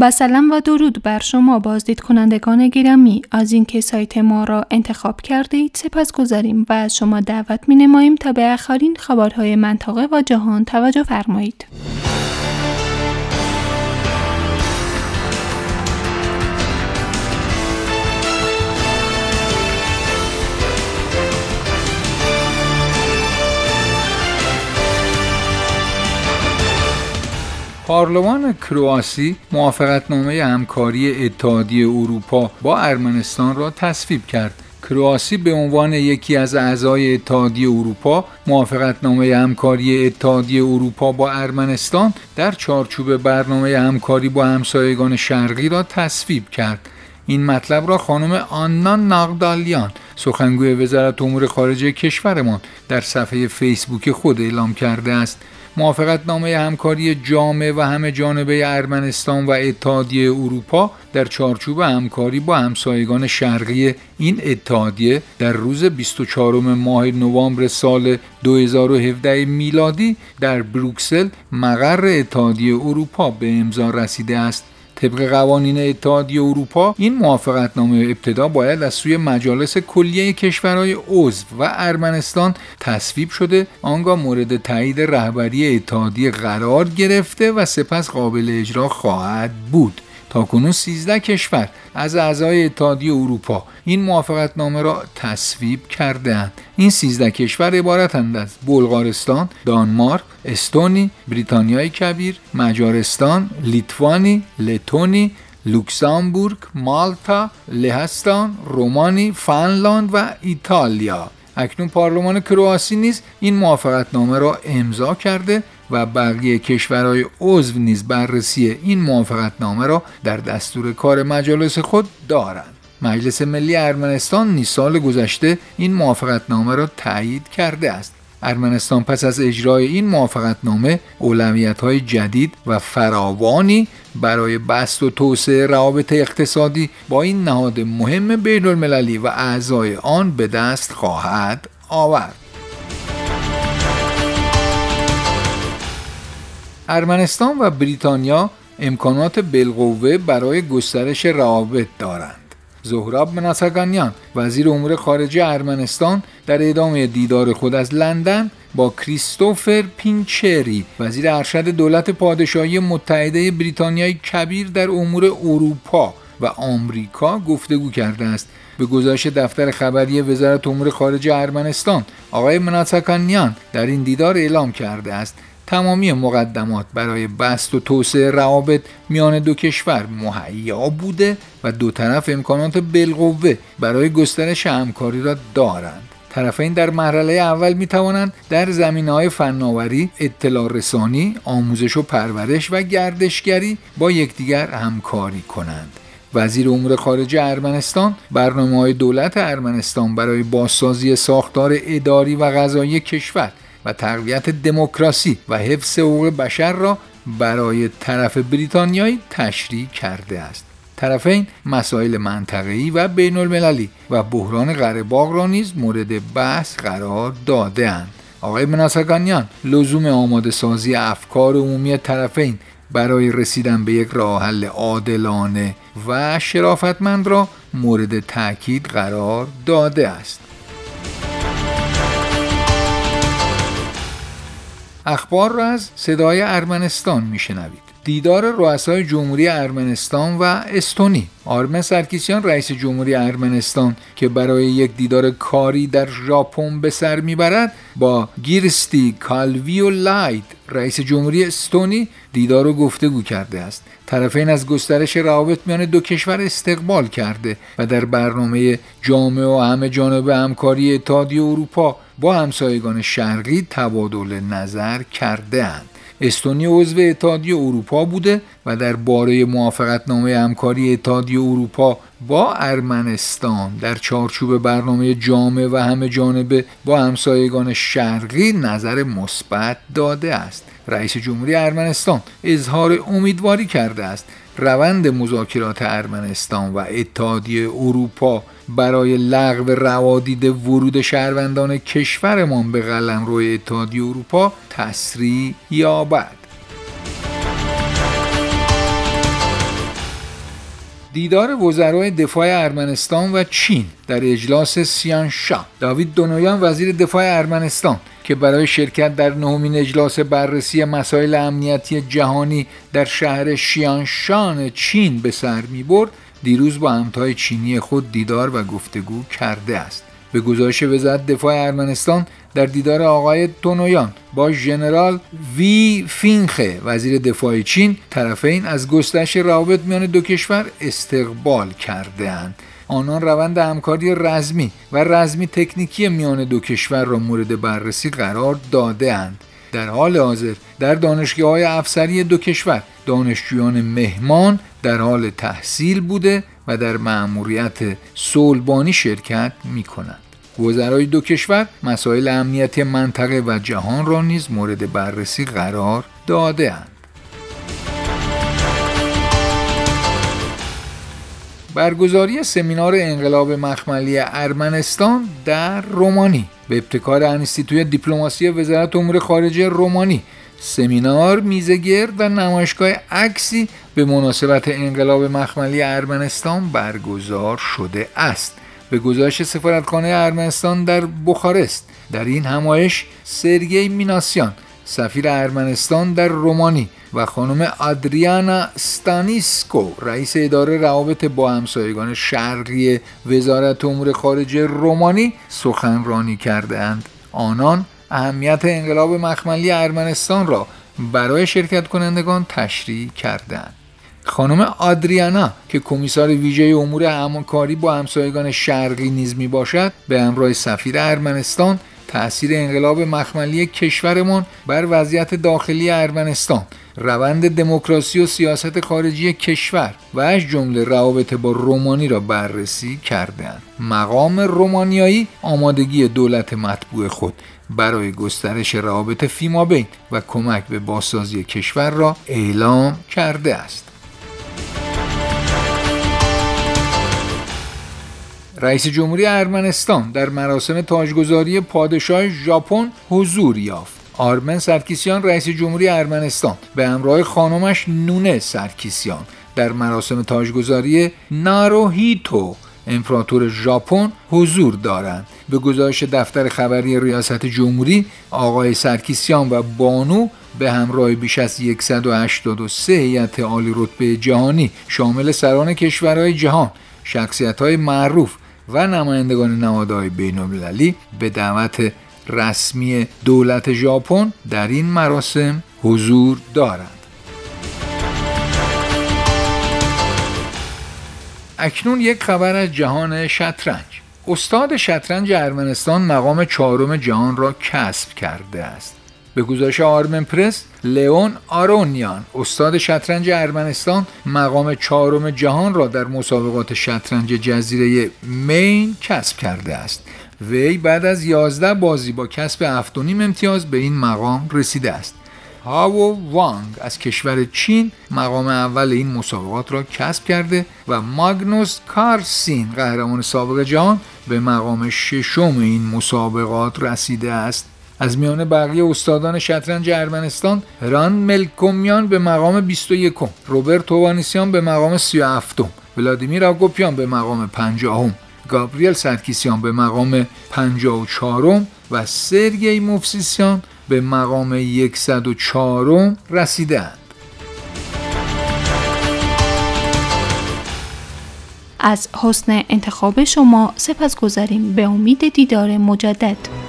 با سلام و درود بر شما بازدید کنندگان گرامی. از اینکه سایت ما را انتخاب کردید سپاسگزاریم و از شما دعوت می‌نماییم تا به آخرین خبرهای منطقه و جهان توجه فرمایید. پارلمان کرواسی موافقتنامه همکاری اتحادیه اروپا با ارمنستان را تصویب کرد. کرواسی به عنوان یکی از اعضای اتحادیه اروپا موافقتنامه همکاری اتحادیه اروپا با ارمنستان در چارچوب برنامه همکاری با همسایگان شرقی را تصویب کرد. این مطلب را خانم آنا ناغدالیان، سخنگوی وزارت امور خارجه کشورمان، در صفحه فیسبوک خود اعلام کرده است. موافقتنامه همکاری جامع و همه جانبه ارمنستان و اتحادیه اروپا در چارچوب همکاری با همسایگان شرقی این اتحادیه در روز 24 ماه نوامبر سال 2017 میلادی در بروکسل مقر اتحادیه اروپا به امضا رسیده است. طبق قوانین اتحادیه اروپا این موافقتنامه ابتدا باید از سوی مجالس کلیه کشورهای عضو و ارمنستان تصویب شده، آنگاه مورد تایید رهبری اتحادیه قرار گرفته و سپس قابل اجرا خواهد بود. تاکنون 13 کشور از اعضای اتحادیه اروپا این موافقتنامه را تصویب کرده‌اند. این 13 کشور عبارتند از بلغارستان، دانمارک، استونی، بریتانیای کبیر، مجارستان، لیتوانی، لتونی، لوکزامبورگ، مالتا، لهستان، رومانی، فنلاند و ایتالیا. اکنون پارلمان کرواسی نیز این موافقتنامه را امضا کرده و بقیه کشورهای عضو نیز بررسی این موافقتنامه را در دستور کار مجالس خود دارند. مجلس ملی ارمنستان نیز سال گذشته این موافقتنامه را تایید کرده است. ارمنستان پس از اجرای این موافقتنامه اولویت‌های جدید و فراوانی برای بسط و توسعه روابط اقتصادی با این نهاد مهم بین‌المللی و اعضای آن به دست خواهد آورد. ارمنستان و بریتانیا امکانات بالقوه برای گسترش روابط دارند. زهراب مناسکانیان، وزیر امور خارجه ارمنستان، در ادامه دیدار خود از لندن با کریستوفر پینچری، وزیر ارشد دولت پادشاهی متحده بریتانیای کبیر در امور اروپا و آمریکا گفتگو کرده است. به گزارش دفتر خبری وزارت امور خارجه ارمنستان، آقای مناسکانیان در این دیدار اعلام کرده است تمامی مقدمات برای بسط و توسعه روابط میان دو کشور مهیا بوده و دو طرف امکانات بالقوه برای گسترش همکاری را دارند. طرفین در مرحله اول می توانند در زمینه‌های فناوری، اطلاع رسانی، آموزش و پرورش و گردشگری با یکدیگر همکاری کنند. وزیر امور خارجه ارمنستان برنامه‌های دولت ارمنستان برای بازسازی ساختار اداری و قضایی کشور و تقویت دموکراسی و حفظ حقوق بشر را برای طرف بریتانیایی تشریح کرده است. طرفین مسائل منطقه‌ای و بین‌المللی و بحران قره باغ را نیز مورد بحث قرار داده‌اند. آقای مناسکانیان لزوم آماده سازی افکار عمومی طرفین برای رسیدن به یک راه حل عادلانه و شرافتمند را مورد تاکید قرار داده است. اخبار را از صدای ارمنستان میشنوید. دیدار رؤسای جمهوری ارمنستان و استونی. آرمن سرکیسیان رئیس جمهوری ارمنستان که برای یک دیدار کاری در ژاپن به سر میبرد با گیرستی کالویولایت رئیس جمهوری استونی دیدار و گفتگو کرده است. طرفین از گسترش روابط میان دو کشور استقبال کرده و در برنامه جامع و همه جانبه همکاری اتحادیه اروپا با همسایگان شرقی تبادل نظر کرده اند. استونی عضو اتحادیه اروپا بوده و در باره موافقتنامه همکاری اتحادیه اروپا با ارمنستان در چارچوب برنامه جامع و همه جانبه با همسایگان شرقی نظر مثبت داده است. رئیس جمهوری ارمنستان اظهار امیدواری کرده است روند مذاکرات ارمنستان و اتحادیه اروپا برای لغو روادید ورود شهروندان کشورمان به قلمرو اتحادیه اروپا تسریع یابد. دیدار وزرای دفاع ارمنستان و چین در اجلاس سیانشا. داوید دونویان وزیر دفاع ارمنستان که برای شرکت در 9مین اجلاس بررسی مسائل امنیتی جهانی در شهر شیانشان چین به سر می‌برد، دیروز با همتای چینی خود دیدار و گفتگو کرده است. به گزارش وزارت دفاع ارمنستان، در دیدار آقای دونویان با ژنرال وی فینخه وزیر دفاع چین، طرفین از گسترش روابط میان دو کشور استقبال کرده‌اند. آنان روند همکاری رزمی تکنیکی میان دو کشور را مورد بررسی قرار داده‌اند. در حال حاضر در دانشگاه‌های افسری دو کشور دانشجویان مهمان در حال تحصیل بوده و در مأموریت صلح‌بانی شرکت می‌کنند. وزرای دو کشور مسائل امنیتی منطقه و جهان را نیز مورد بررسی قرار داده‌اند. برگزاری سمینار انقلاب مخملی ارمنستان در رومانی به ابتکار انستیتوی دیپلماسی وزارت امور خارجه رومانی، سمینار میزگرد و نمایشگاه عکسی به مناسبت انقلاب مخملی ارمنستان برگزار شده است. به گزارش سفارتخانه ارمنستان در بخارست، در این همایش سرگئی میناسیان سفیر ارمنستان در رومانی و خانم آدریانا ستانیسکو رئیس اداره روابط با همسایگان شرقی وزارت امور خارجه رومانی سخنرانی کردند. آنان اهمیت انقلاب مخملی ارمنستان را برای شرکت کنندگان تشریح کردند. خانم آدریانا که کمیسار ویژه امور همکاری با همسایگان شرقی نیز می باشد، به همراه سفیر ارمنستان تأثیر انقلاب مخملی کشورمان بر وضعیت داخلی ارمنستان، روند دموکراسی و سیاست خارجی کشور و از جمله روابط با رومانی را بررسی کردند. مقام رومانیایی آمادگی دولت مطبوع خود برای گسترش روابط فیمابین و کمک به بازسازی کشور را اعلام کرده است. رئیس جمهوری ارمنستان در مراسم تاجگذاری پادشاه ژاپن حضور یافت. آرمن سرکیسیان رئیس جمهوری ارمنستان به همراه خانمش نونه سرکیسیان در مراسم تاجگذاری ناروهیتو امپراتور ژاپن حضور دارند. به گزارش دفتر خبری ریاست جمهوری، آقای سرکیسیان و بانو به همراه بیش از 183 هیئت عالی رتبه جهانی شامل سران کشورهای جهان، شخصیت‌های معروف و نمایندگان نهادهای بین‌المللی به دعوت رسمی دولت ژاپن در این مراسم حضور دارند. اکنون یک خبر از جهان شطرنج. استاد شطرنج ارمنستان مقام 4 جهان را کسب کرده است. به گزارش آرمن پرس، لئون آرونیان استاد شطرنج ارمنستان مقام 4 جهان را در مسابقات شطرنج جزیره مین کسب کرده است. وی بعد از 11 بازی با کسب 7.5 امتیاز به این مقام رسیده است. هاو وانگ از کشور چین مقام اول این مسابقات را کسب کرده و ماگنوس کارلسن قهرمان سابق جهان به مقام 6 این مسابقات رسیده است. از میان بقیه استادان شطرنج ارمنستان، ران ملکومیان به مقام 21، روبرت اوانیسیان به مقام 37، ولادیمیر آگوپیان به مقام 50، گابریل سرکیسیان به مقام 54 و سرگئی موفسیسیان به مقام 104 رسیدند. از حسن انتخاب شما سپاسگزاریم. به امید دیدار مجدد.